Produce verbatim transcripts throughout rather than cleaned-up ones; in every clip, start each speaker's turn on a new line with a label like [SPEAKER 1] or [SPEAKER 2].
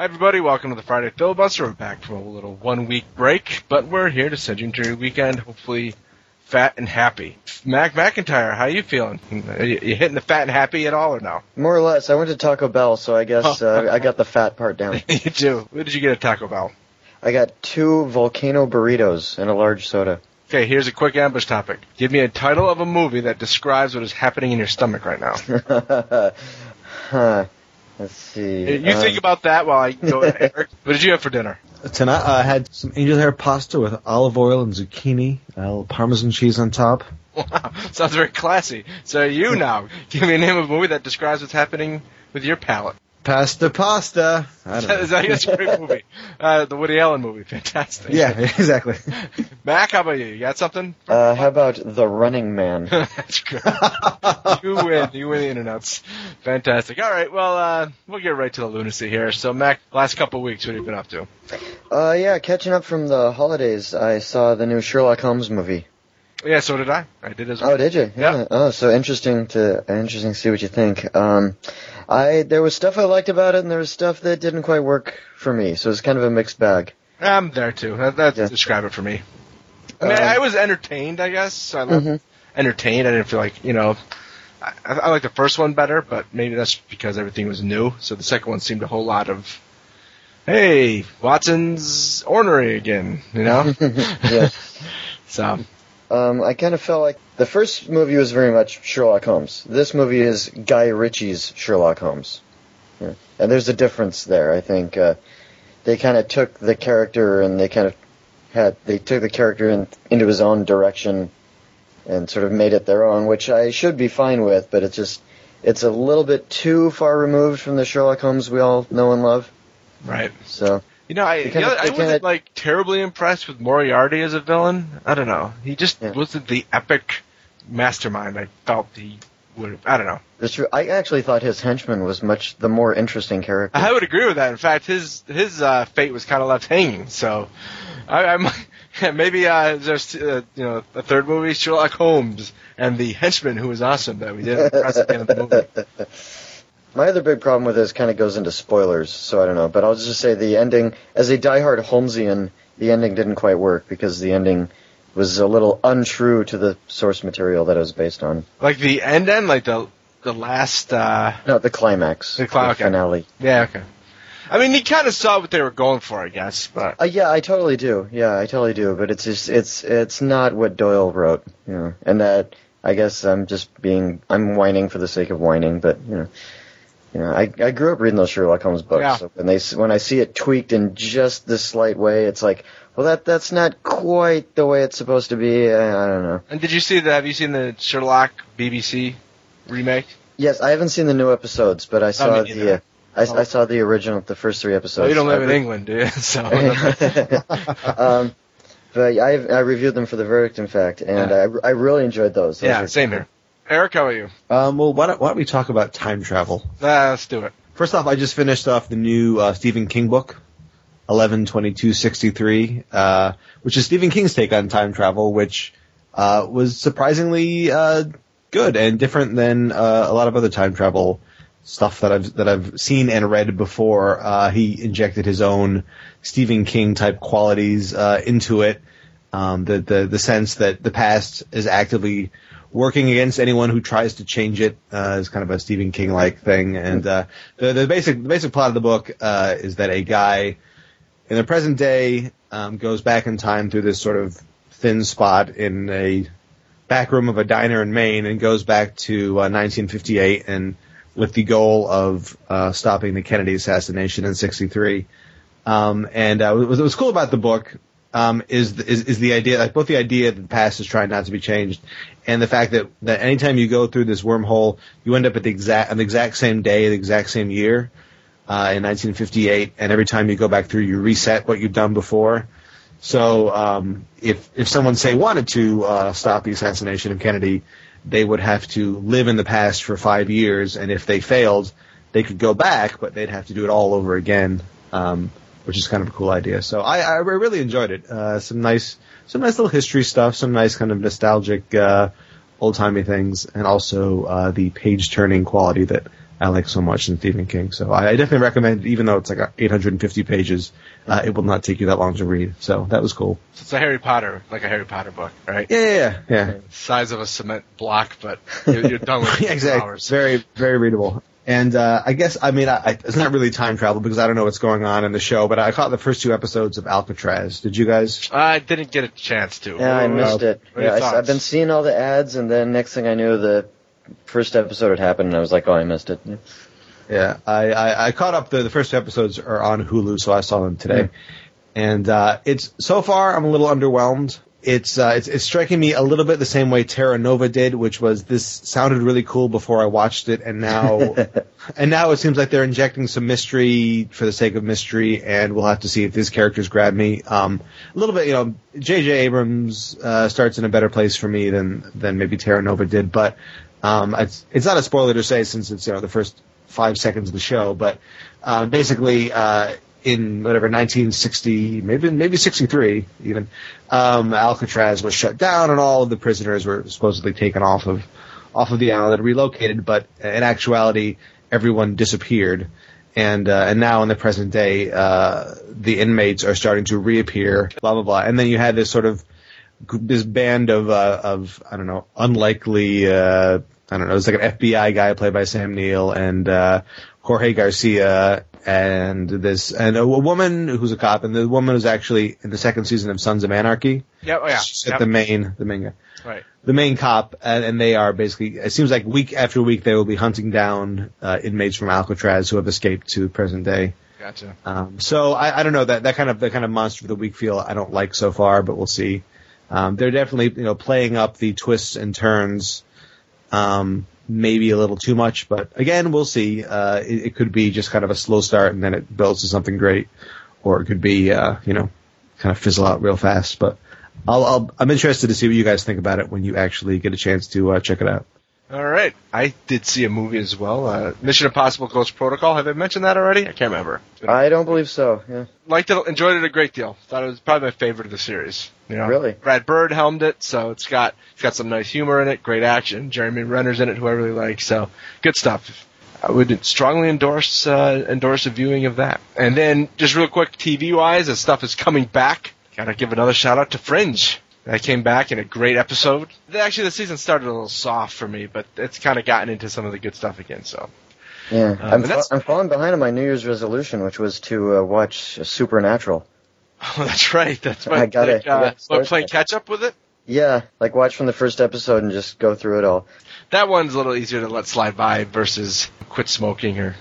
[SPEAKER 1] Hi, everybody. Welcome to the Friday Filibuster. We're back from a little one-week break, but we're here to send you into your weekend, hopefully fat and happy. Mac McIntyre, how you feeling? Are you, you hitting the fat and happy at all or no?
[SPEAKER 2] More or less. I went to Taco Bell, so I guess uh, I got the fat part down.
[SPEAKER 1] You do. What did you get at Taco Bell?
[SPEAKER 2] I got two volcano burritos and a large soda.
[SPEAKER 1] Okay, here's a quick ambush topic. Give me a title of a movie that describes what is happening in your stomach right now.
[SPEAKER 2] huh. Let's see.
[SPEAKER 1] You um, think about that while I go to Eric. What did you have for dinner?
[SPEAKER 3] Tonight I had some angel hair pasta with olive oil and zucchini, a little Parmesan cheese on top.
[SPEAKER 1] Wow, sounds very classy. So you now, give me a name of a movie that describes what's happening with your palate.
[SPEAKER 3] Pasta, pasta. I don't know.
[SPEAKER 1] That's a great movie. Uh, the Woody Allen movie, fantastic.
[SPEAKER 3] Yeah, exactly.
[SPEAKER 1] Mac, how about you? You got something?
[SPEAKER 2] Uh, how about The Running Man?
[SPEAKER 1] That's good. You win. You win the internets. Fantastic. All right, well, uh, we'll get right to the lunacy here. So, Mac, last couple of weeks, what have you been up to?
[SPEAKER 2] Uh, yeah, catching up from the holidays, I saw the new Sherlock Holmes movie.
[SPEAKER 1] Yeah, so did I. I did as well.
[SPEAKER 2] Oh, did you?
[SPEAKER 1] Yeah.
[SPEAKER 2] yeah. Oh, so interesting to interesting to see what you think. Um, I there was stuff I liked about it, and there was stuff that didn't quite work for me. So it's kind of a mixed bag.
[SPEAKER 1] I'm there too. That, that yeah. Describe it for me. I mean, um, I was entertained, I guess. So I loved mm-hmm. entertained. I didn't feel like, you know, I, I like the first one better, but maybe that's because everything was new. So the second one seemed a whole lot of, hey, Watson's ornery again, you know?
[SPEAKER 2] yeah.
[SPEAKER 1] So.
[SPEAKER 2] Um, I kind of felt like the first movie was very much Sherlock Holmes. This movie is Guy Ritchie's Sherlock Holmes. Yeah. And there's a difference there. I think uh, they kind of took the character and they kind of had, they took the character in, into his own direction and sort of made it their own, which I should be fine with, but it's just, it's a little bit too far removed from the Sherlock Holmes we all know and love.
[SPEAKER 1] Right.
[SPEAKER 2] So.
[SPEAKER 1] You know, I
[SPEAKER 2] kinda,
[SPEAKER 1] I wasn't,
[SPEAKER 2] kinda,
[SPEAKER 1] like, terribly impressed with Moriarty as a villain. I don't know. He just yeah. wasn't the epic mastermind I felt he would have. I don't know.
[SPEAKER 2] That's true. I actually thought his henchman was much the more interesting character.
[SPEAKER 1] I would agree with that. In fact, his his uh, fate was kind of left hanging. So, I, I'm maybe uh, there's uh, you know a third movie, Sherlock Holmes, and the henchman who was awesome that we didn't impress at the end of the movie.
[SPEAKER 2] My other big problem with this kind of goes into spoilers, so I don't know. But I'll just say the ending, as a diehard Holmesian, the ending didn't quite work because the ending was a little untrue to the source material that it was based on.
[SPEAKER 1] Like the end end? Like the the last... Uh...
[SPEAKER 2] No, the climax.
[SPEAKER 1] The, cli-
[SPEAKER 2] the
[SPEAKER 1] okay.
[SPEAKER 2] finale.
[SPEAKER 1] Yeah, okay. I mean, you kind of saw what they were going for, I guess, but...
[SPEAKER 2] Uh, yeah, I totally do. Yeah, I totally do. But it's just, it's it's not what Doyle wrote, you know. And that, I guess I'm just being, I'm whining for the sake of whining, but, you know... You know, I I grew up reading those Sherlock Holmes books.
[SPEAKER 1] Yeah.
[SPEAKER 2] So when they when I see it tweaked in just this slight way, it's like, well, that that's not quite the way it's supposed to be. I, I don't know.
[SPEAKER 1] And did you see the? Have you seen the Sherlock B B C remake?
[SPEAKER 2] Yes, I haven't seen the new episodes, but I saw oh, the uh, I, oh. I saw the original, the first three episodes.
[SPEAKER 1] Well, you don't live
[SPEAKER 2] I
[SPEAKER 1] in
[SPEAKER 2] re-
[SPEAKER 1] England, do you? So.
[SPEAKER 2] um, but I I reviewed them for the verdict, in fact, and yeah. I I really enjoyed those. those
[SPEAKER 1] yeah, same cool. here. Eric, how are you?
[SPEAKER 3] Um, well, why don't, why don't we talk about time travel?
[SPEAKER 1] Uh, let's do it.
[SPEAKER 3] First off, I just finished off the new uh, Stephen King book, eleven twenty-two sixty-three, uh, which is Stephen King's take on time travel, which uh, was surprisingly uh, good and different than uh, a lot of other time travel stuff that I've that I've seen and read before. Uh, he injected his own Stephen King type qualities uh, into it. Um, the the the sense that the past is actively working against anyone who tries to change it uh, is kind of a Stephen King-like thing. And uh, the, the basic the basic plot of the book uh, is that a guy in the present day um, goes back in time through this sort of thin spot in a back room of a diner in Maine and goes back to uh, nineteen fifty-eight and with the goal of uh, stopping the Kennedy assassination in sixty-three. Um, and uh, what was cool about the book um, is, is is the idea, like both the idea that the past is trying not to be changed, and the fact that, that anytime you go through this wormhole, you end up at the exact on the exact same day, the exact same year, uh, in nineteen fifty-eight, and every time you go back through, you reset what you've done before. So um, if if someone say wanted to uh, stop the assassination of Kennedy, they would have to live in the past for five years, and if they failed, they could go back, but they'd have to do it all over again. Um, which is kind of a cool idea. So I, I really enjoyed it. Uh, some nice, some nice little history stuff, some nice kind of nostalgic, uh, old-timey things, and also, uh, the page-turning quality that I like so much in Stephen King. So I, I definitely recommend it, even though it's like eight hundred fifty pages, uh, it will not take you that long to read. So that was cool.
[SPEAKER 1] So it's a Harry Potter, like a Harry Potter book, right?
[SPEAKER 3] Yeah, yeah, yeah. yeah.
[SPEAKER 1] Size of a cement block, but you're, you're done with it in
[SPEAKER 3] yeah, exactly.
[SPEAKER 1] hours.
[SPEAKER 3] Very, very readable. And uh, I guess, I mean, I, I, it's not really time travel because I don't know what's going on in the show, but I caught the first two episodes of Alcatraz. Did you guys?
[SPEAKER 1] I didn't get a chance to.
[SPEAKER 2] Yeah, I missed
[SPEAKER 1] uh,
[SPEAKER 2] it. Yeah, I, I've been seeing all the ads, and then next thing I knew, the first episode had happened, and I was like, oh, I missed it. Yeah,
[SPEAKER 3] yeah I, I, I caught up. The, the first two episodes are on Hulu, so I saw them today. Mm. And uh, it's so far, I'm a little underwhelmed. It's, uh, it's it's striking me a little bit the same way Terra Nova did, which was this sounded really cool before I watched it, and now and now it seems like they're injecting some mystery for the sake of mystery, and we'll have to see if these characters grab me. Um, a little bit, you know, J J Abrams uh, starts in a better place for me than than maybe Terra Nova did, but um, it's it's not a spoiler to say since it's you know the first five seconds of the show, but uh, basically. Uh, In whatever nineteen sixty, maybe maybe sixty-three, even um, Alcatraz was shut down, and all of the prisoners were supposedly taken off of off of the island and relocated. But in actuality, everyone disappeared, and uh, and now in the present day, uh, the inmates are starting to reappear. Blah blah blah, and then you had this sort of this band of uh, of I don't know unlikely uh, I don't know. It's like an F B I guy played by Sam Neill and uh, Jorge Garcia. And this, and a, a woman who's a cop, and the woman who's actually in the second season of Sons of Anarchy.
[SPEAKER 1] Yeah, oh yeah.
[SPEAKER 3] She's
[SPEAKER 1] yep.
[SPEAKER 3] the main, the main guy.
[SPEAKER 1] Right.
[SPEAKER 3] The main cop, and, and they are basically, it seems like week after week they will be hunting down uh, inmates from Alcatraz who have escaped to present day.
[SPEAKER 1] Gotcha.
[SPEAKER 3] Um, so I, I don't know, that, that kind of, that kind of monster of the week feel I don't like so far, but we'll see. Um, they're definitely, you know, playing up the twists and turns, um, maybe a little too much, but again, we'll see. Uh, it, it could be just kind of a slow start and then it builds to something great, or it could be, uh, you know, kind of fizzle out real fast. But I'll, I'll, I'm interested to see what you guys think about it when you actually get a chance to uh, check it out.
[SPEAKER 1] All right. I did see a movie as well. Uh, Mission Impossible Ghost Protocol. Have I mentioned that already? I can't remember.
[SPEAKER 2] I don't believe so. Yeah.
[SPEAKER 1] Liked it, enjoyed it a great deal. Thought it was probably my favorite of the series. You know,
[SPEAKER 2] really?
[SPEAKER 1] Brad Bird helmed it, so it's got it's got some nice humor in it, great action. Jeremy Renner's in it, who I really like. So good stuff. I would strongly endorse uh, endorse a viewing of that. And then just real quick, T V wise, as stuff is coming back, gotta give another shout out to Fringe. That came back in a great episode. Actually, the season started a little soft for me, but it's kind of gotten into some of the good stuff again. So,
[SPEAKER 2] yeah, um, I'm, fa- I'm falling behind on my New Year's resolution, which was to uh, watch Supernatural.
[SPEAKER 1] Oh, that's right. That's my
[SPEAKER 2] I got
[SPEAKER 1] like,
[SPEAKER 2] it.
[SPEAKER 1] uh, what, playing catch up with it.
[SPEAKER 2] Yeah, like watch from the first episode and just go through it all.
[SPEAKER 1] That one's a little easier to let slide by versus quit smoking or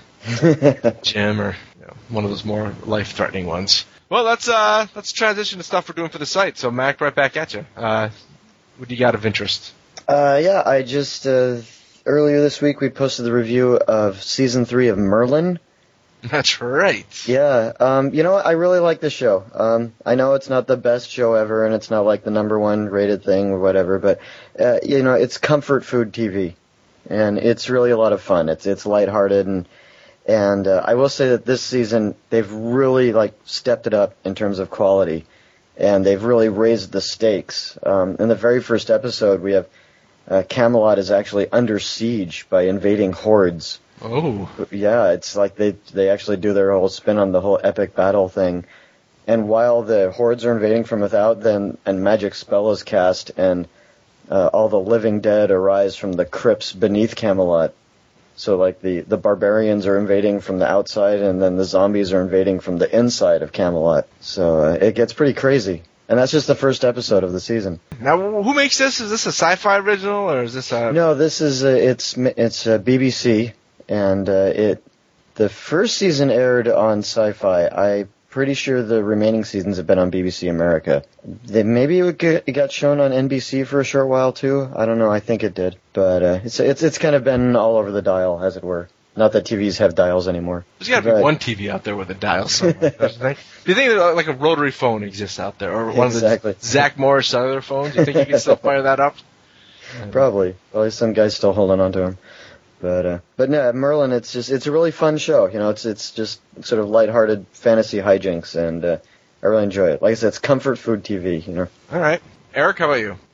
[SPEAKER 1] gym or you know, one of those more life-threatening ones. Well, let's uh, let's transition to stuff we're doing for the site. So, Mac, right back at you. Uh, what do you got of interest?
[SPEAKER 2] Uh, yeah, I just uh, earlier this week we posted the review of season three of Merlin.
[SPEAKER 1] That's right.
[SPEAKER 2] Yeah, um, you know what? I really like this show. Um, I know it's not the best show ever, and it's not like the number one rated thing or whatever, but uh, you know, it's comfort food T V, and it's really a lot of fun. It's it's lighthearted and. And uh, I will say that this season they've really like stepped it up in terms of quality, and they've really raised the stakes. Um, in the very first episode, we have uh, Camelot is actually under siege by invading hordes.
[SPEAKER 1] Oh,
[SPEAKER 2] yeah, it's like they they actually do their whole spin on the whole epic battle thing. And while the hordes are invading from without, then a magic spell is cast, and uh, all the living dead arise from the crypts beneath Camelot. So, like, the, the barbarians are invading from the outside, and then the zombies are invading from the inside of Camelot. So, uh, it gets pretty crazy. And that's just the first episode of the season.
[SPEAKER 1] Now, who makes this? Is this a sci-fi original, or is this a...
[SPEAKER 2] No, this is, uh, it's, it's uh, B B C, and uh, it, the first season aired on Sci-Fi. I'm pretty sure the remaining seasons have been on B B C America. They, maybe it, get, it got shown on N B C for a short while, too. I don't know, I think it did. But uh, it's, it's it's kind of been all over the dial, as it were. Not that T Vs have dials anymore.
[SPEAKER 1] There's got to be
[SPEAKER 2] but,
[SPEAKER 1] one T V out there with a dial somewhere. Do you think that, like a rotary phone exists out there? Or one
[SPEAKER 2] exactly.
[SPEAKER 1] of the Zach Morris cellular phones? Do you think you can still fire that up?
[SPEAKER 2] Probably. Probably some guy's still holding on to him. But uh, but no, Merlin, it's just it's a really fun show. You know, it's it's just sort of lighthearted fantasy hijinks, and uh, I really enjoy it. Like I said, it's comfort food T V. You know.
[SPEAKER 1] All right, Eric, how about you?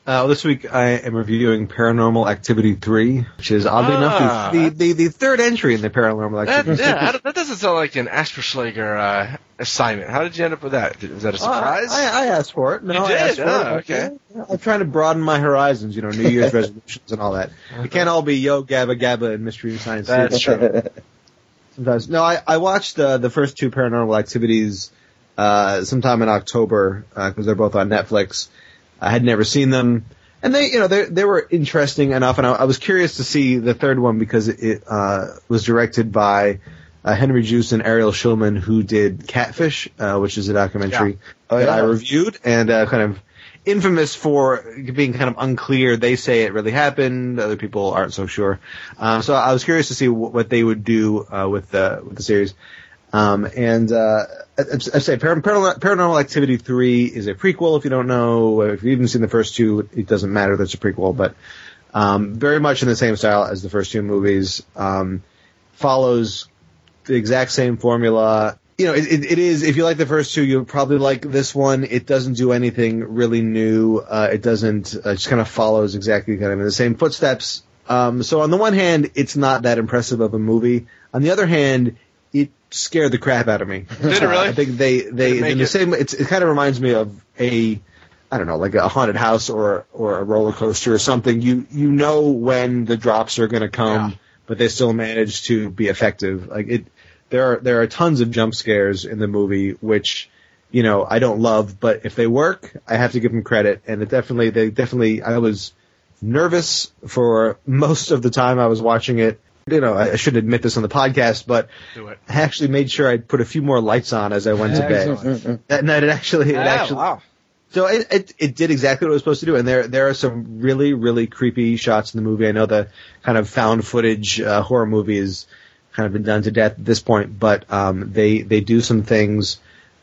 [SPEAKER 3] Uh, this week I am reviewing Paranormal Activity three, which is oddly
[SPEAKER 1] Ah,
[SPEAKER 3] enough the, the, the, the third entry in the Paranormal
[SPEAKER 1] That,
[SPEAKER 3] Activity.
[SPEAKER 1] yeah, that doesn't sound like an Asperschlager uh, assignment. How did you end up with that? Was that a surprise?
[SPEAKER 3] Uh, I, I asked for it. No,
[SPEAKER 1] You
[SPEAKER 3] I
[SPEAKER 1] did?
[SPEAKER 3] asked for
[SPEAKER 1] Oh,
[SPEAKER 3] it.
[SPEAKER 1] okay.
[SPEAKER 3] Yeah, I'm trying to broaden my horizons, you know, New Year's resolutions and all that. It can't all be Yo Gabba Gabba and Mystery Science Theater.
[SPEAKER 1] That's true.
[SPEAKER 3] Sometimes. No, I, I watched uh, the first two Paranormal Activities uh, sometime in October because uh, they're both on Netflix. I had never seen them. And they, you know, they they were interesting enough, and I, I was curious to see the third one because it uh, was directed by uh, Henry Joost and Ariel Schulman, who did Catfish, uh, which is a documentary
[SPEAKER 2] Yeah. Oh,
[SPEAKER 3] that
[SPEAKER 2] yeah.
[SPEAKER 3] I reviewed, and uh, kind of infamous for being kind of unclear. They say it really happened; other people aren't so sure. Um, so I was curious to see w- what they would do uh, with the with the series. Um, and, uh, I, I say Par- Paranormal, Paranormal Activity three is a prequel, if you don't know. If you've even seen the first two, it doesn't matter that it's a prequel, but, um, very much in the same style as the first two movies, um, follows the exact same formula. You know, it, it, it is, if you like the first two, you'll probably like this one. It doesn't do anything really new. Uh, it doesn't, uh, just kind of follows exactly kind of in the same footsteps. Um, so on the one hand, it's not that impressive of a movie. On the other hand, it scared the crap out of me.
[SPEAKER 1] Did it really?
[SPEAKER 3] I think they, they, in the
[SPEAKER 1] it?
[SPEAKER 3] same, it's, it kind of reminds me of a, I don't know, like a haunted house or, or a roller coaster or something. You, you know when the drops are going to come,
[SPEAKER 1] Yeah.
[SPEAKER 3] but they still manage to be effective. Like it, there are, there are tons of jump scares in the movie, which, you know, I don't love, but if they work, I have to give them credit. And it definitely, they definitely, I was nervous for most of the time I was watching it. You know, I shouldn't admit this on the podcast, but
[SPEAKER 1] Do it.
[SPEAKER 3] I actually made sure I put a few more lights on as I went to bed.
[SPEAKER 1] Excellent.
[SPEAKER 3] That night, it actually, it
[SPEAKER 1] Yeah,
[SPEAKER 3] actually,
[SPEAKER 1] wow.
[SPEAKER 3] so it, it it did exactly what it was supposed to do. And there there are some really really creepy shots in the movie. I know the kind of found footage uh, horror movie has kind of been done to death at this point, but um, they they do some things.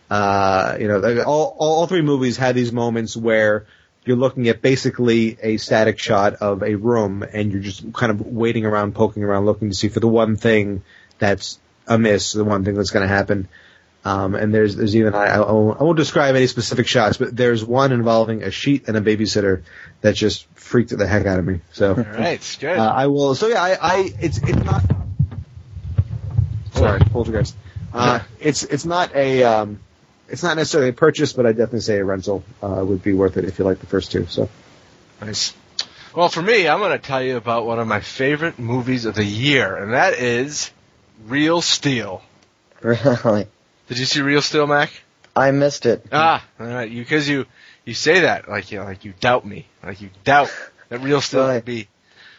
[SPEAKER 3] Uh, you know, they- all all three movies had these moments where you're looking at basically a static shot of a room, and you're just kind of waiting around, poking around, looking to see for the one thing that's amiss, the one thing that's going to happen. Um, and there's there's even I, I won't I won't describe any specific shots, but there's one involving a sheet and a babysitter that just freaked the heck out of me. So,
[SPEAKER 1] All right, good.
[SPEAKER 3] uh, I will. So yeah, I, I it's it's not. Sorry, poltergeist. Uh, it's it's not a um, it's not necessarily a purchase, but I definitely say a rental uh, would be worth it if you like the first two. So.
[SPEAKER 1] Nice. Well, for me, I'm going to tell you about one of my favorite movies of the year, and that is Real Steel.
[SPEAKER 2] Really?
[SPEAKER 1] Did you see Real Steel, Mac?
[SPEAKER 2] I missed it.
[SPEAKER 1] Ah, all right. You because you you say that like you know, like you doubt me, like you doubt that Real Steel
[SPEAKER 2] Right.
[SPEAKER 1] would be.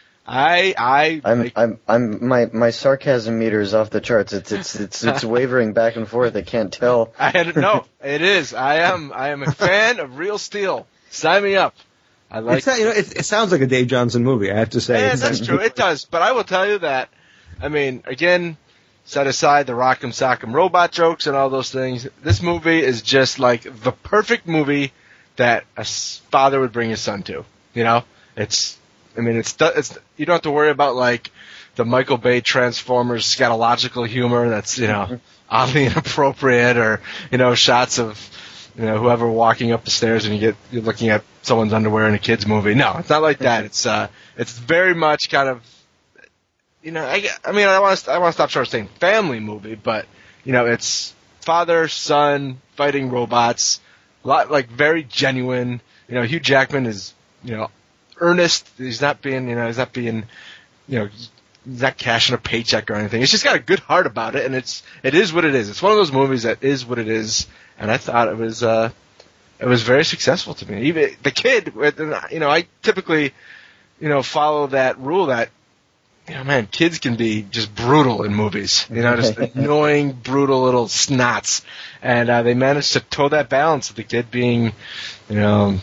[SPEAKER 1] I I
[SPEAKER 2] I'm
[SPEAKER 1] like,
[SPEAKER 2] I'm I'm my my sarcasm meter is off the charts. It's it's it's it's wavering back and forth. I can't tell.
[SPEAKER 1] I had no. It is. I am. I am a fan of Real Steel. Sign me up. I like.
[SPEAKER 3] It's not, you know, it, it sounds like a Dave Johnson movie, I have to say.
[SPEAKER 1] Yeah,
[SPEAKER 3] It's-
[SPEAKER 1] that's true. It does. But I will tell you that. I mean, again, set aside the Rock'em Sock'em robot jokes and all those things. This movie is just like the perfect movie that a s- father would bring his son to. You know, it's. I mean, it's. It's. You don't have to worry about like the Michael Bay Transformers scatological humor that's you know oddly inappropriate, or you know shots of you know whoever walking up the stairs and you get you're looking at someone's underwear in a kid's movie. No, it's not like that. It's uh, it's very much kind of. You know, I, I mean, I want to I want to stop short of saying family movie, but you know, it's father son fighting robots, lot like very genuine. You know, Hugh Jackman is you know earnest. He's not being you know he's not being you know he's not cashing a paycheck or anything. He's just got a good heart about it, and it's it is what it is. It's one of those movies that is what it is, and I thought it was uh it was very successful to me. Even the kid, you know, I typically you know follow that rule that. You know, man, kids can be just brutal in movies. You know, just annoying, brutal little snots. And uh, they managed to toe that balance of the kid being, you know,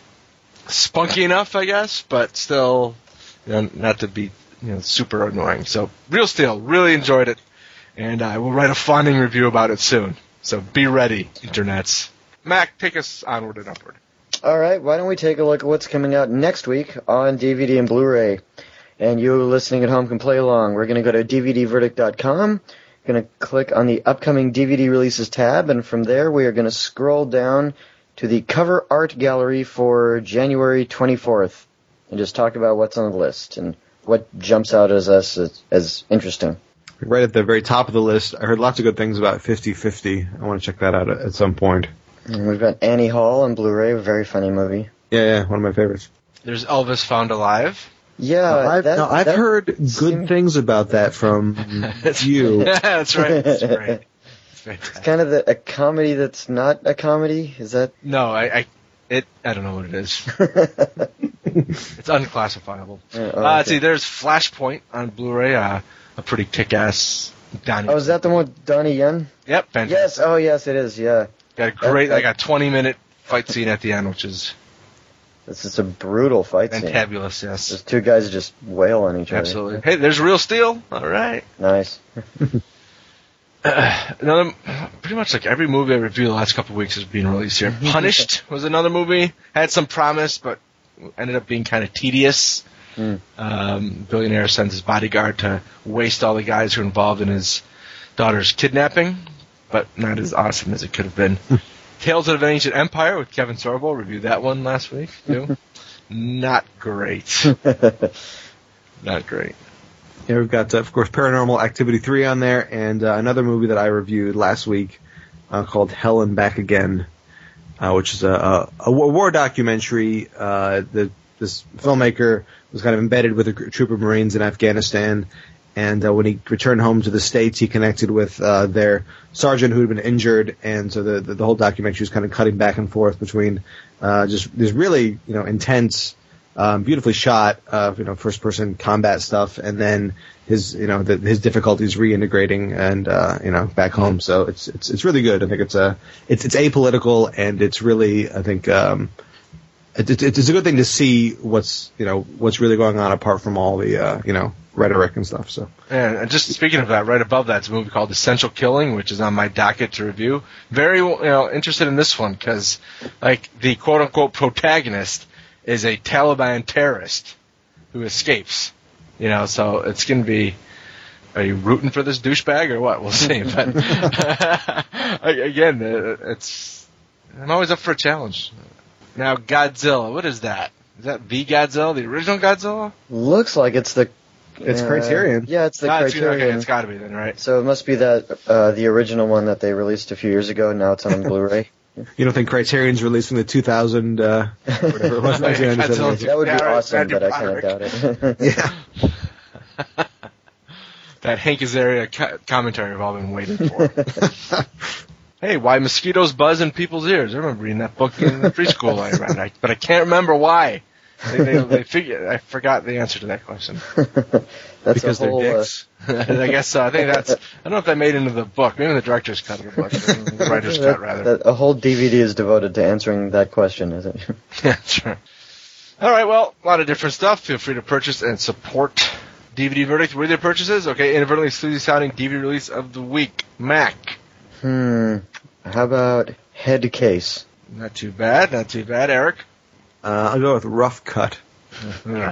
[SPEAKER 1] spunky enough, I guess, but still, you know, not to be, you know, super annoying. So, Real Steel, really enjoyed it. And I will write a fawning review about it soon. So be ready, internets. Mac, take us onward and upward.
[SPEAKER 2] All right, why don't we take a look at what's coming out next week on D V D and Blu-ray? And you listening at home can play along. We're going to go to D V D verdict dot com. Going to click on the upcoming D V D releases tab, and from there we are going to scroll down to the cover art gallery for January twenty-fourth and just talk about what's on the list and what jumps out as us as, as interesting.
[SPEAKER 3] Right at the very top of the list, I heard lots of good things about fifty fifty. I want to check that out at, at some point.
[SPEAKER 2] And we've got Annie Hall on Blu-ray, a very funny movie.
[SPEAKER 3] Yeah, yeah, one of my favorites.
[SPEAKER 1] There's Elvis Found Alive.
[SPEAKER 2] Yeah,
[SPEAKER 3] no, I've,
[SPEAKER 2] that,
[SPEAKER 3] no, I've
[SPEAKER 2] that
[SPEAKER 3] heard good
[SPEAKER 2] seemed...
[SPEAKER 3] things about that from you.
[SPEAKER 1] Yeah, that's right. That's great.
[SPEAKER 2] It's kind of the, a comedy that's not a comedy. Is that?
[SPEAKER 1] No, I, I, it, I don't know what it is. It's unclassifiable.
[SPEAKER 2] Yeah, oh,
[SPEAKER 1] uh,
[SPEAKER 2] okay.
[SPEAKER 1] see, there's Flashpoint on Blu-ray, uh, a pretty kick-ass Donnie.
[SPEAKER 2] Oh, is that the one with Donnie Yen?
[SPEAKER 1] Yep, fantastic.
[SPEAKER 2] Yes. Oh, yes, it is. Yeah.
[SPEAKER 1] Got a great,
[SPEAKER 2] that, that,
[SPEAKER 1] like a twenty-minute fight scene at the end, which is
[SPEAKER 2] This is a brutal fight scene.
[SPEAKER 1] fantabulous. Yes,
[SPEAKER 2] There's two guys just wail on each
[SPEAKER 1] absolutely.
[SPEAKER 2] other.
[SPEAKER 1] Hey, there's Real Steel. All right.
[SPEAKER 2] Nice.
[SPEAKER 1] Uh, another, pretty much like every movie I reviewed the last couple of weeks is being released here. Punished was another movie. Had some promise, but ended up being kind of tedious.
[SPEAKER 2] Mm.
[SPEAKER 1] Um, billionaire sends his bodyguard to waste all the guys who are involved in his daughter's kidnapping, but not as awesome as it could have been. Tales of an Ancient Empire with Kevin Sorbo. Reviewed that one last week, too. Not great. Not great.
[SPEAKER 3] Yeah, we've got, uh, of course, Paranormal Activity three on there, and uh, another movie that I reviewed last week uh, called Hell and Back Again, uh, which is a, a, a war documentary. Uh, the, this filmmaker was kind of embedded with a troop of Marines in Afghanistan, and uh, when he returned home to the States, he connected with uh, their sergeant who had been injured, and so the, the, the whole documentary was kind of cutting back and forth between uh, just this really, you know, intense, Um, beautifully shot, uh, you know, first-person combat stuff, and then his, you know, the, his difficulties reintegrating and, uh, you know, back home. So it's it's it's really good. I think it's a it's it's apolitical, and it's really, I think, um, it, it, it's a good thing to see what's you know what's really going on apart from all the uh, you know rhetoric and stuff. So
[SPEAKER 1] yeah, and just speaking of that, right above that's a movie called Essential Killing, which is on my docket to review. Very you know interested in this one because like the quote-unquote protagonist is a Taliban terrorist who escapes. You know, so it's going to be, are you rooting for this douchebag or what? We'll see. But again, it's, I'm always up for a challenge. Now, Godzilla, what is that? Is that the Godzilla, the original Godzilla?
[SPEAKER 2] Looks like it's the...
[SPEAKER 3] it's
[SPEAKER 2] uh,
[SPEAKER 3] Criterion.
[SPEAKER 2] Yeah, it's the
[SPEAKER 1] Ah, it's-
[SPEAKER 2] Criterion.
[SPEAKER 1] Okay, it's got to be then, right?
[SPEAKER 2] So it must be that uh, the original one that they released a few years ago. Now it's on Blu-ray.
[SPEAKER 3] You don't think Criterion's releasing the two thousand, uh, whatever it was, nineteen ninety-seven?
[SPEAKER 2] That would be
[SPEAKER 1] Yeah, right,
[SPEAKER 2] awesome,
[SPEAKER 1] Matthew
[SPEAKER 2] but I kind of doubt it.
[SPEAKER 3] Yeah.
[SPEAKER 1] That Hank Azaria co- commentary we've all been waiting for. Hey, why mosquitoes buzz in people's ears? I remember reading that book in the preschool I read, I, but I can't remember why. They, they, they figure, I forgot the answer to that question.
[SPEAKER 2] That's
[SPEAKER 3] Because
[SPEAKER 2] a whole,
[SPEAKER 3] they're
[SPEAKER 2] uh,
[SPEAKER 3] dicks.
[SPEAKER 1] I guess so. I think that's. I don't know if that made it into the book. Maybe the director's cut of the book, or the writer's
[SPEAKER 2] that-
[SPEAKER 1] cut rather.
[SPEAKER 2] that- a whole D V D is devoted to answering that question, is it?
[SPEAKER 1] Yeah, sure. All right. Well, a lot of different stuff. Feel free to purchase and support D V D Verdict with your purchases. Okay, inadvertently sleazy sounding D V D release of the week. Mac.
[SPEAKER 2] Hmm. How about Head Case?
[SPEAKER 1] Not too bad. Not too bad. Eric.
[SPEAKER 3] Uh, I'll go with Rough Cut.
[SPEAKER 1] uh,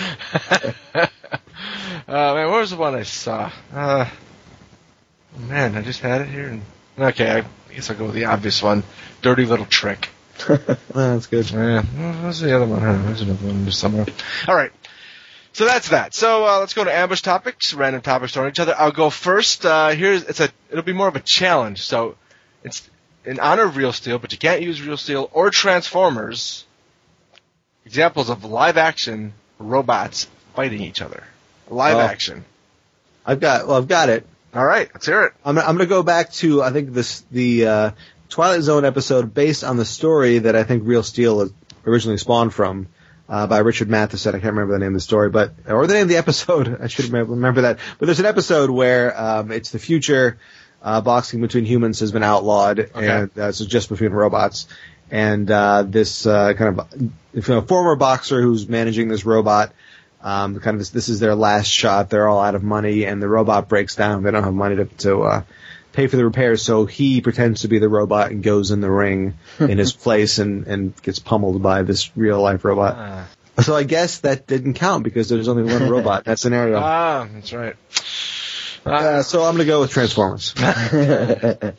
[SPEAKER 1] man, what was the one I saw? Uh, man, I just had it here. And, okay, I guess I'll go with the obvious one. Dirty Little Trick.
[SPEAKER 3] Uh, that's good.
[SPEAKER 1] Yeah, what's the other one? I don't know. There's another one somewhere. All right. So that's that. So uh, let's go to ambush topics, random topics throwing each other. I'll go first. Uh, here's it's a it'll be more of a challenge. So it's in honor of Real Steel, but you can't use Real Steel or Transformers. Examples of live action robots fighting each other. Live
[SPEAKER 3] Oh.
[SPEAKER 1] action.
[SPEAKER 3] I've got well, I've got it.
[SPEAKER 1] All right, let's hear it.
[SPEAKER 3] I'm, I'm going to go back to, I think, this the uh, Twilight Zone episode based on the story that I think Real Steel originally spawned from uh, by Richard Matheson. I can't remember the name of the story, but or the name of the episode. I should remember, remember that. But there's an episode where um, it's the future. Uh, boxing between humans has been outlawed,
[SPEAKER 1] Okay.
[SPEAKER 3] and uh, so just between robots. And uh, this uh, kind of you know, former boxer who's managing this robot. Um, kind of this, this is their last shot. They're all out of money, and the robot breaks down. They don't have money to, to uh, pay for the repairs, so he pretends to be the robot and goes in the ring in his place and, and gets pummeled by this real life robot.
[SPEAKER 1] Ah,
[SPEAKER 3] So I guess that didn't count because there's only one robot in that scenario.
[SPEAKER 1] ah that's right.
[SPEAKER 3] Uh, so I'm going to go with Transformers.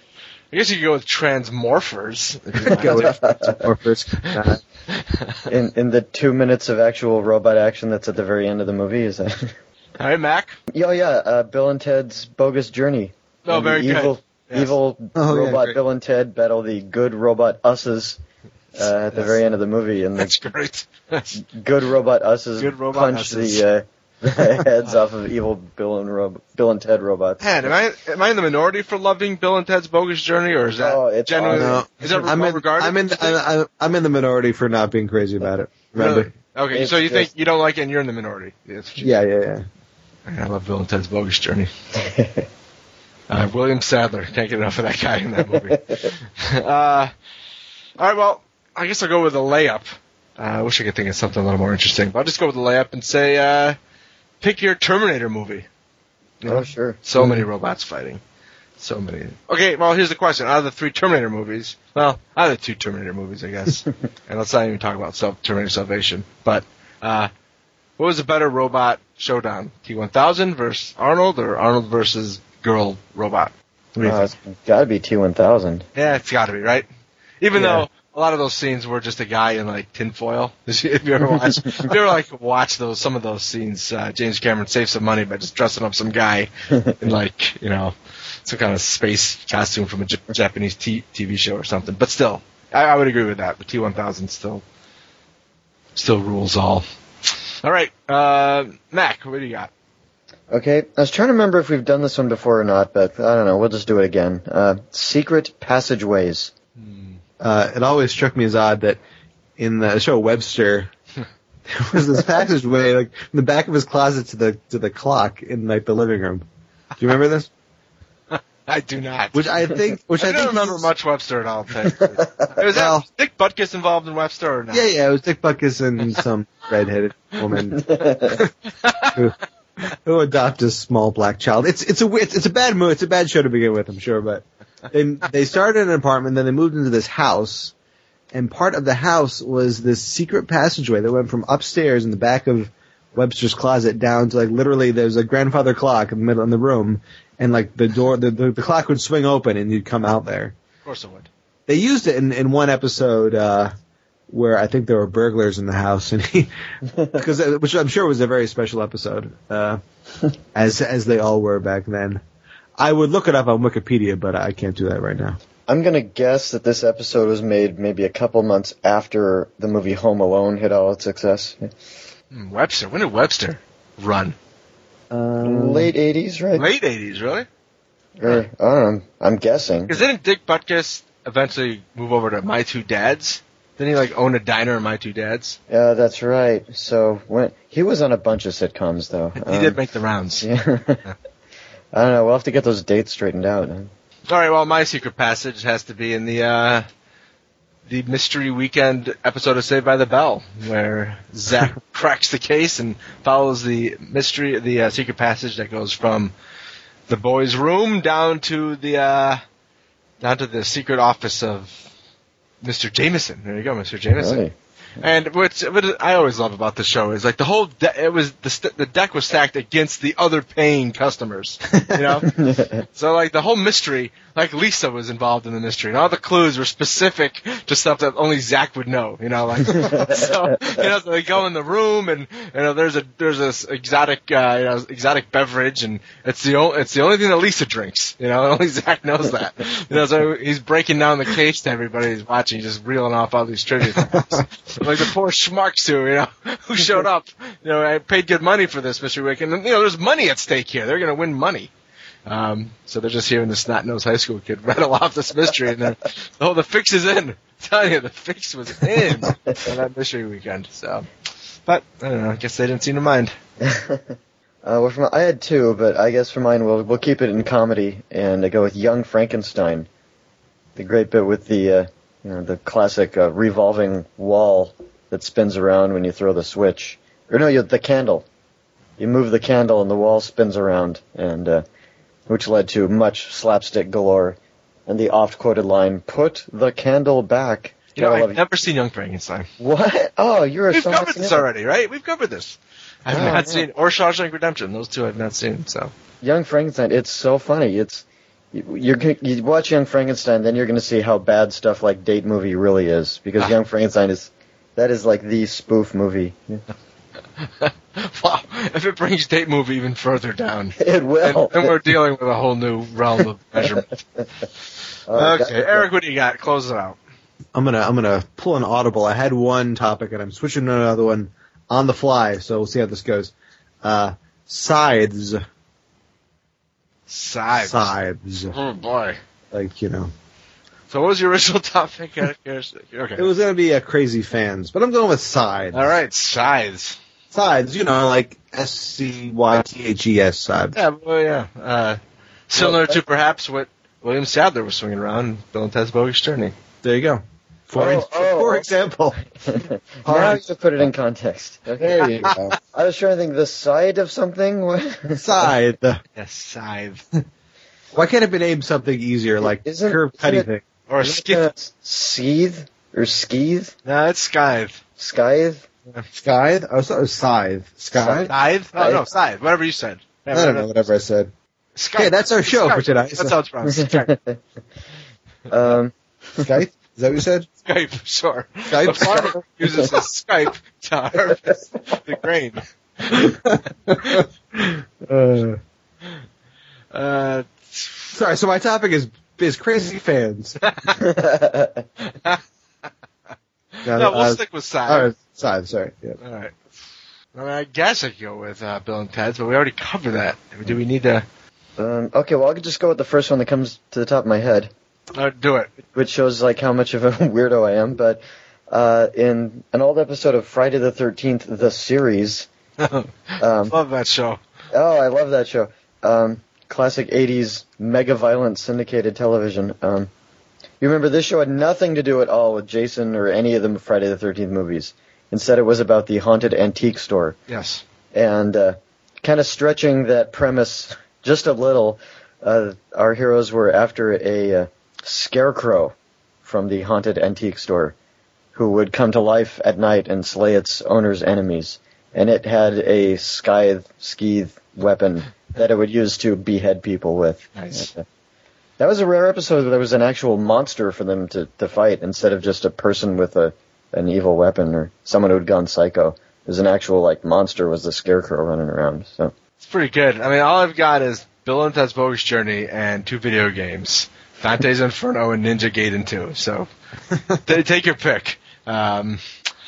[SPEAKER 1] I guess you could go with Transmorphers.
[SPEAKER 3] Go with Transmorphers.
[SPEAKER 2] in in the two minutes of actual robot action that's at the very end of the movie, is that?
[SPEAKER 1] All right, Mac.
[SPEAKER 2] Oh yeah, uh, Bill and Ted's Bogus Journey.
[SPEAKER 1] Oh, very
[SPEAKER 2] the evil,
[SPEAKER 1] good. Yes.
[SPEAKER 2] Evil
[SPEAKER 3] Oh, yeah,
[SPEAKER 2] robot
[SPEAKER 3] great.
[SPEAKER 2] Bill and Ted battle the good robot Usses uh, at the
[SPEAKER 1] Yes.
[SPEAKER 2] very end of the movie, and the
[SPEAKER 1] That's great.
[SPEAKER 2] good robot Usses
[SPEAKER 1] Good robot
[SPEAKER 2] punch
[SPEAKER 1] Usses.
[SPEAKER 2] the, uh, the heads off of evil Bill and Rob- Bill and Ted robots.
[SPEAKER 1] Man, am I am I in the minority for loving Bill and Ted's Bogus Journey, or is that
[SPEAKER 2] Oh, it's
[SPEAKER 1] genuinely?
[SPEAKER 2] awesome.
[SPEAKER 1] Is that
[SPEAKER 3] I'm
[SPEAKER 1] well
[SPEAKER 3] in,
[SPEAKER 1] regarded?
[SPEAKER 3] I'm in, I'm, I'm in the minority for not being crazy about it. Remember?
[SPEAKER 1] Really? Okay,
[SPEAKER 2] It's
[SPEAKER 1] so you think
[SPEAKER 2] just-
[SPEAKER 1] you don't like it, and you're in the minority. That's what you-
[SPEAKER 3] Yeah, yeah, yeah.
[SPEAKER 1] I love Bill and Ted's Bogus Journey. Uh, William Sadler, can't get enough of that guy in that movie. uh, all right, well, I guess I'll go with a layup. Uh, I wish I could think of something a little more interesting, but I'll just go with a layup and say, uh, pick your Terminator movie. You know,
[SPEAKER 2] Oh sure.
[SPEAKER 1] so many robots fighting. So many. Okay, well, here's the question. Out of the three Terminator movies, well, out of the two Terminator movies, I guess, and let's not even talk about self, Terminator Salvation, but uh, what was a better robot showdown? T one thousand versus Arnold, or Arnold versus Girl Robot? What do you
[SPEAKER 2] Uh,
[SPEAKER 1] think?
[SPEAKER 2] it's got to be T one thousand.
[SPEAKER 1] Yeah, it's got to be, right? Even
[SPEAKER 2] Yeah.
[SPEAKER 1] though a lot of those scenes were just a guy in like tinfoil. If you ever watch, if you ever like watch those, some of those scenes, uh, James Cameron saved some money by just dressing up some guy in like, you know, some kind of space costume from a J- Japanese t- TV show or something. But still, I, I would agree with that. But T one thousand still, still rules all. All right, uh, Mac, what do you got?
[SPEAKER 2] Okay, I was trying to remember if we've done this one before or not, but I don't know. We'll just do it again. Uh, Secret Passageways.
[SPEAKER 3] Uh, it always struck me as odd that in the show Webster, there was this passageway like from the back of his closet to the to the clock in like the living room. Do you remember this?
[SPEAKER 1] I do not.
[SPEAKER 3] Which I think, which I,
[SPEAKER 1] I don't
[SPEAKER 3] think
[SPEAKER 1] remember
[SPEAKER 3] he's-
[SPEAKER 1] much Webster at all. to tell you the truth. Was
[SPEAKER 3] Well-
[SPEAKER 1] that Dick Butkus involved in Webster or not?
[SPEAKER 3] Yeah, yeah, it was Dick Butkus and some redheaded woman who, who adopt a small black child. It's it's a it's, it's a bad movie. It's a bad show to begin with, I'm sure, but they they started in an apartment, then they moved into this house, and part of the house was this secret passageway that went from upstairs in the back of Webster's closet down to like literally there's a grandfather clock in the middle in the room, and like the door the the, the clock would swing open and you'd come out there.
[SPEAKER 1] Of course it would.
[SPEAKER 3] They used it in, in one episode uh, where I think there were burglars in the house, and he, because which I'm sure was a very special episode, uh, as as they all were back then. I would look it up on Wikipedia, but I can't do that right now.
[SPEAKER 2] I'm going to guess that this episode was made maybe a couple months after the movie Home Alone hit all its success.
[SPEAKER 1] Hmm, Webster. When did Webster run?
[SPEAKER 3] Um,
[SPEAKER 2] Late eighties, right?
[SPEAKER 1] Late eighties, really?
[SPEAKER 2] Or, I don't know. I'm guessing.
[SPEAKER 1] Because didn't Dick Butkus eventually move over to My Two Dads? Didn't he like own a diner in My Two Dads?
[SPEAKER 2] Yeah, that's right. So when he was on a bunch of sitcoms, though.
[SPEAKER 1] He
[SPEAKER 2] Um,
[SPEAKER 1] did make the rounds.
[SPEAKER 2] Yeah. I don't know. We'll have to get those dates straightened out.
[SPEAKER 1] All right. Well, my secret passage has to be in the uh, the Mystery Weekend episode of Saved by the Bell, where Zach cracks the case and follows the mystery, the uh, secret passage that goes from the boys' room down to the uh, down to the secret office of Mister Jameson. There you go, Mister Jameson.
[SPEAKER 2] Really?
[SPEAKER 1] And what, what I always love about the show is like the whole de- it was the st- the deck was stacked against the other paying customers, you know. So like the whole mystery, like Lisa was involved in the mystery, and all the clues were specific to stuff that only Zach would know, you know. Like so, you know, so they go in the room, and you know, there's a there's this exotic uh, you know exotic beverage, and it's the only it's the only thing that Lisa drinks, you know. And only Zach knows that, you know. So he's breaking down the case to everybody who's watching, just reeling off all these trivia facts. Like the poor schmucks who, you know, who showed up. You know, I paid good money for this Mystery Weekend. And, you know, there's money at stake here. They're going to win money. Um, so they're just hearing this snot-nosed high school kid rattle off this mystery, and then, oh, the fix is in. I'm telling you, the fix was in on that Mystery Weekend. So, but, I don't know, I guess they didn't seem to mind.
[SPEAKER 2] Uh, well, for my, I had two, but I guess for mine we'll we'll keep it in comedy and uh, go with Young Frankenstein. The great bit with the uh, you know the classic uh, revolving wall that spins around when you throw the switch, or no, you, the candle. You move the candle and the wall spins around, and uh, which led to much slapstick galore, and the oft-quoted line, "Put the candle back."
[SPEAKER 1] You know,
[SPEAKER 2] Gotta
[SPEAKER 1] I've
[SPEAKER 2] love-
[SPEAKER 1] never seen Young Frankenstein.
[SPEAKER 2] What? Oh, you're a
[SPEAKER 1] We've
[SPEAKER 2] so
[SPEAKER 1] covered
[SPEAKER 2] much
[SPEAKER 1] this
[SPEAKER 2] fan.
[SPEAKER 1] already, right? We've covered this. I have
[SPEAKER 2] Oh,
[SPEAKER 1] not
[SPEAKER 2] yeah.
[SPEAKER 1] seen, or Shawshank Redemption. Those two I've not seen, so.
[SPEAKER 2] Young Frankenstein, it's so funny. It's You're gonna- you watch Young Frankenstein, then you're going to see how bad stuff like Date Movie really is, because Young Frankenstein is that is like the spoof movie. Yeah.
[SPEAKER 1] Wow, if it brings Date Movie even further down,
[SPEAKER 2] It will.
[SPEAKER 1] then we're dealing with a whole new realm of measurement.
[SPEAKER 2] Oh,
[SPEAKER 1] Okay,
[SPEAKER 2] God.
[SPEAKER 1] Eric, what do you got? Close it out.
[SPEAKER 3] I'm gonna I'm gonna pull an audible. I had one topic and I'm switching to another one on the fly, so we'll see how this goes. Uh, scythes.
[SPEAKER 1] Scythes.
[SPEAKER 3] Scythes.
[SPEAKER 1] Oh boy.
[SPEAKER 3] Like, you know.
[SPEAKER 1] So what was your original topic? Eric? Okay.
[SPEAKER 3] It was gonna be a crazy fans, but I'm going with scythes.
[SPEAKER 1] All right, scythes.
[SPEAKER 3] Scythes, you know, like S C Y T H E S scythes.
[SPEAKER 1] Yeah, well, yeah. Uh, similar to perhaps what William Sadler was swinging around Bill and Ted's Bogus Journey.
[SPEAKER 3] There you go. For,
[SPEAKER 2] Oh, oh,
[SPEAKER 3] for
[SPEAKER 2] oh.
[SPEAKER 3] example.
[SPEAKER 2] Now you put it in context. Okay.
[SPEAKER 3] There you go.
[SPEAKER 2] I was trying to think the side of something.
[SPEAKER 3] Scythe.
[SPEAKER 1] Yes, scythe.
[SPEAKER 3] Why can't it be named something easier, like
[SPEAKER 2] Isn't-
[SPEAKER 3] curved
[SPEAKER 2] isn't
[SPEAKER 3] cutty
[SPEAKER 2] it-
[SPEAKER 3] thing?
[SPEAKER 1] Or a
[SPEAKER 2] Isn't
[SPEAKER 1] skith.
[SPEAKER 2] that Seethe or skeethe?
[SPEAKER 1] No, it's scythe.
[SPEAKER 2] Scythe?
[SPEAKER 3] Scythe? I was thought it was scythe. Scythe?
[SPEAKER 1] Scythe? No, no, scythe. Whatever you said.
[SPEAKER 3] I don't know, whatever I said.
[SPEAKER 1] Skype.
[SPEAKER 3] Hey, that's our show
[SPEAKER 1] Skype.
[SPEAKER 3] for tonight.
[SPEAKER 1] That's how it's pronounced. Skype.
[SPEAKER 2] um,
[SPEAKER 3] Skype? Is that what you said?
[SPEAKER 1] Skype, sure.
[SPEAKER 3] Skype?
[SPEAKER 1] The farmer uses a Skype to harvest the grain.
[SPEAKER 3] Uh,
[SPEAKER 1] Uh,
[SPEAKER 3] sorry, so my topic is is crazy fans.
[SPEAKER 1] no, we'll
[SPEAKER 3] uh,
[SPEAKER 1] stick with scythe.
[SPEAKER 3] All right, scythe, sorry. Yeah.
[SPEAKER 1] All right. I mean, I guess I could go with uh, Bill and Ted's, but we already covered that. Do we need to
[SPEAKER 2] um, okay, well, I could just go with the first one that comes to the top of my head,
[SPEAKER 1] uh, do it?
[SPEAKER 2] which shows like how much of a weirdo I am. But uh, in an old episode of Friday the thirteenth, the series. Um,
[SPEAKER 1] Love that show.
[SPEAKER 2] Oh, I love that show. Um, classic eighties mega violent syndicated television. Um, you remember this show had nothing to do at all with Jason or any of the Friday the thirteenth movies. Instead, it was about the haunted antique store.
[SPEAKER 1] Yes.
[SPEAKER 2] And uh, kind of stretching that premise just a little, uh, our heroes were after a uh, scarecrow from the haunted antique store who would come to life at night and slay its owner's enemies. And it had a scythe, skeethe weapon that it would use to behead people with.
[SPEAKER 1] Nice.
[SPEAKER 2] Uh, that was a rare episode where there was an actual monster for them to, to fight instead of just a person with a an evil weapon or someone who had gone psycho. There's an actual like monster was the scarecrow running around. So
[SPEAKER 1] It's pretty good. I mean, all I've got is Bill and Ted's Bogus Journey and two video games, Dante's Inferno and Ninja Gaiden two. So t- take your pick. Um,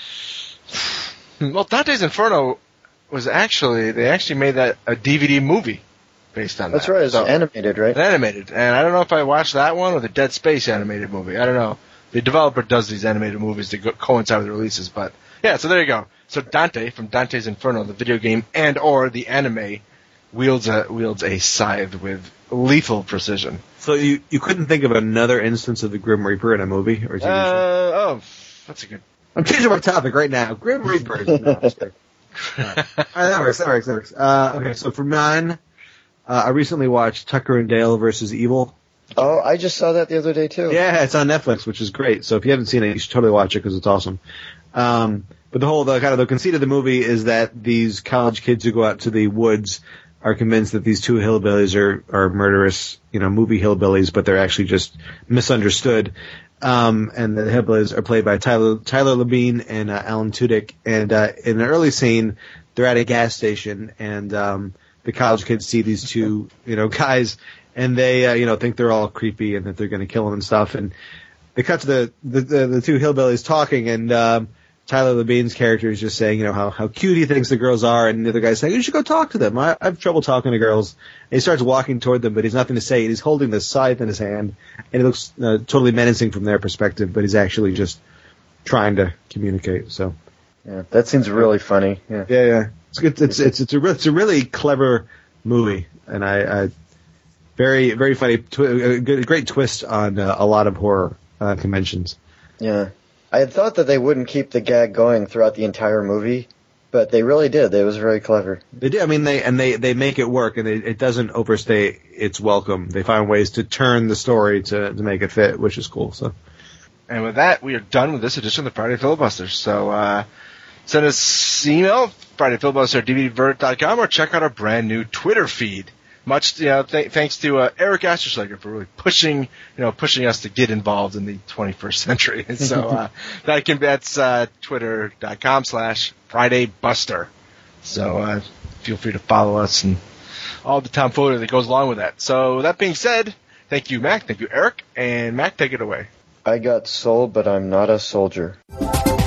[SPEAKER 1] well, Dante's Inferno was actually, they actually made that a D V D movie based on
[SPEAKER 2] that's
[SPEAKER 1] that.
[SPEAKER 2] right. It's
[SPEAKER 1] So-
[SPEAKER 2] animated, right?
[SPEAKER 1] animated. And I don't know if I watched that one or the Dead Space animated movie. I don't know. The developer does these animated movies to go- coincide with the releases, but yeah, so there you go. So Dante from Dante's Inferno, the video game and or the anime, wields a wields a scythe with lethal precision.
[SPEAKER 3] So you, you couldn't think of another instance of the Grim Reaper in a movie or T V show?
[SPEAKER 1] Uh, oh, that's a good.
[SPEAKER 3] I'm changing my topic right now. Grim Reaper. No, I'm just kidding. All right, that works. That works. That works. Uh, okay, so for mine, uh, I recently watched Tucker and Dale versus Evil.
[SPEAKER 2] Oh, I just saw that the other day too.
[SPEAKER 3] Yeah, it's on Netflix, which is great. So if you haven't seen it, you should totally watch it because it's awesome. Um, but the whole, the kind of the conceit of the movie is that these college kids who go out to the woods are convinced that these two hillbillies are, are murderous, you know, movie hillbillies, but they're actually just misunderstood. Um, and the hillbillies are played by Tyler, Tyler Labine and uh, Alan Tudyk. And, uh, in an early scene, they're at a gas station and, um, the college kids see these two, you know, guys and they, uh, you know, think they're all creepy and that they're going to kill them and stuff. And they cut to the, the, the, the two hillbillies talking and, um, Tyler Labine's character is just saying, you know, how, how cute he thinks the girls are, and the other guy's saying, you should go talk to them. I, I have trouble talking to girls. And he starts walking toward them, but he's nothing to say. He's holding the scythe in his hand, and it looks uh, totally menacing from their perspective, but he's actually just trying to communicate. So,
[SPEAKER 2] Yeah, that seems really funny. Yeah.
[SPEAKER 3] yeah, yeah, it's good. It's it's it's a re- it's a really clever movie, and I, I very very funny, tw- a good, great twist on uh, a lot of horror uh, conventions.
[SPEAKER 2] Yeah. I had thought that they wouldn't keep the gag going throughout the entire movie, but they really did. It was very clever.
[SPEAKER 3] They do. I mean, they and they, they make it work, and they, it doesn't overstay its welcome. They find ways to turn the story to, to make it fit, which is cool. So,
[SPEAKER 1] And with that, we are done with this edition of the Friday Filibusters. So uh, send us email, Friday Filibuster at d v d vert dot com, or check out our brand new Twitter feed. much, you know, th- thanks to uh, Eric Ascherschlager for really pushing, you know, pushing us to get involved in the twenty-first century. And so uh, that can that's uh, twitter.com slash Friday Buster. So uh, feel free to follow us and all the tomfoolery that goes along with that. So that being said, thank you, Mac. Thank you, Eric. And Mac, take it away.
[SPEAKER 2] I got soul, but I'm not a soldier.